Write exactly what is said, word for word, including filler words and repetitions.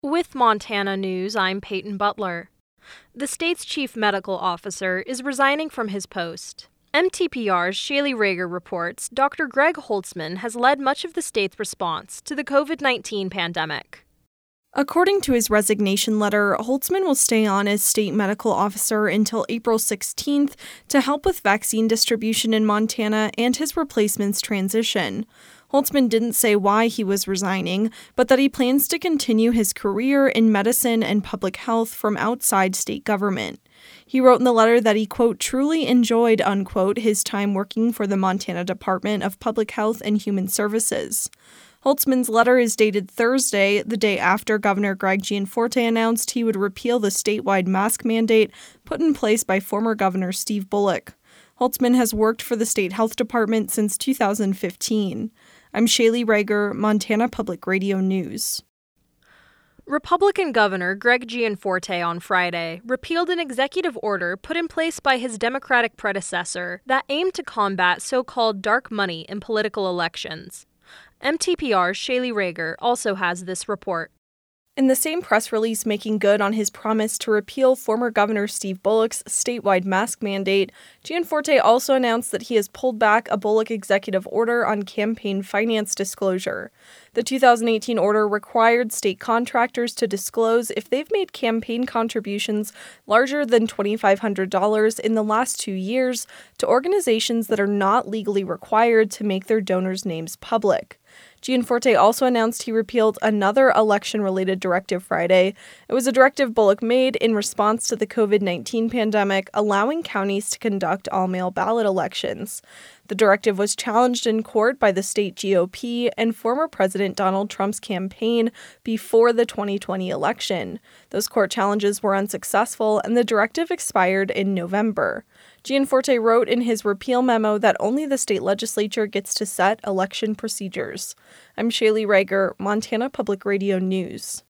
With Montana News, I'm Peyton Butler. The state's chief medical officer is resigning from his post. M T P R's Shaylee Rager reports Doctor Greg Holtzman has led much of the state's response to the covid nineteen pandemic. According to his resignation letter, Holtzman will stay on as state medical officer until April sixteenth to help with vaccine distribution in Montana and his replacement's transition. Holtzman didn't say why he was resigning, but that he plans to continue his career in medicine and public health from outside state government. He wrote in the letter that he, quote, truly enjoyed, unquote, his time working for the Montana Department of Public Health and Human Services. Holtzman's letter is dated Thursday, the day after Governor Greg Gianforte announced he would repeal the statewide mask mandate put in place by former Governor Steve Bullock. Holtzman has worked for the state health department since two thousand fifteen. I'm Shaylee Rager, Montana Public Radio News. Republican Governor Greg Gianforte on Friday repealed an executive order put in place by his Democratic predecessor that aimed to combat so-called dark money in political elections. M T P R's Shaylee Rager also has this report. In the same press release making good on his promise to repeal former Governor Steve Bullock's statewide mask mandate, Gianforte also announced that he has pulled back a Bullock executive order on campaign finance disclosure. The two thousand eighteen order required state contractors to disclose if they've made campaign contributions larger than two thousand five hundred dollars in the last two years to organizations that are not legally required to make their donors' names public. Gianforte also announced he repealed another election-related directive Friday. It was a directive Bullock made in response to the covid nineteen pandemic, allowing counties to conduct all-mail ballot elections. The directive was challenged in court by the state G O P and former President Donald Trump's campaign before the twenty twenty election. Those court challenges were unsuccessful, and the directive expired in November. Gianforte wrote in his repeal memo that only the state legislature gets to set election procedures. I'm Shaylee Rager, Montana Public Radio News.